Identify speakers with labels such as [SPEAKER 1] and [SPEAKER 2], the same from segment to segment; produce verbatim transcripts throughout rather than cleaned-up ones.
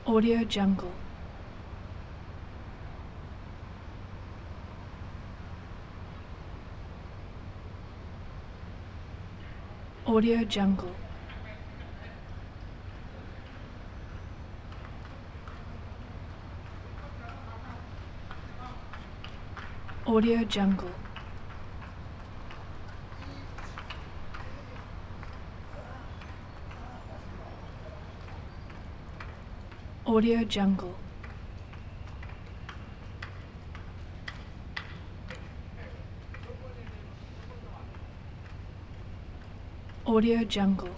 [SPEAKER 1] Audio Jungle. Audio Jungle. Audio Jungle. Audio Jungle. Audio Jungle.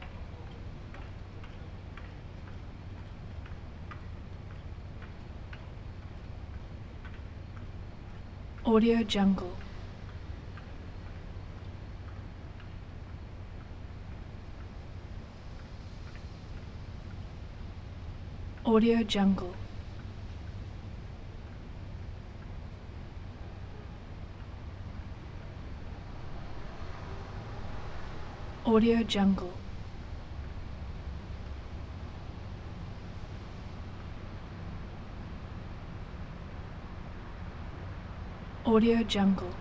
[SPEAKER 1] Audio Jungle. Audio Jungle. Audio Jungle. Audio Jungle.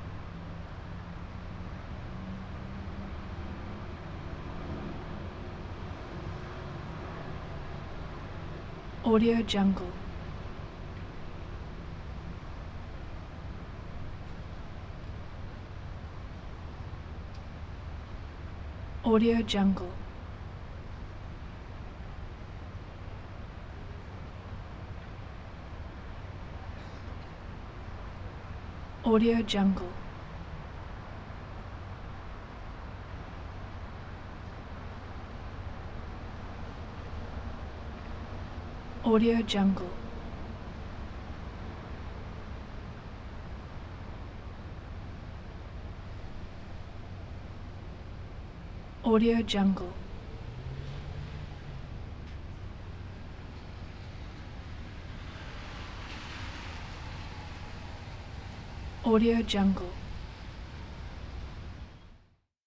[SPEAKER 1] Audio Jungle. Audio Jungle. Audio Jungle. Audio Jungle. Audio Jungle. Audio Jungle.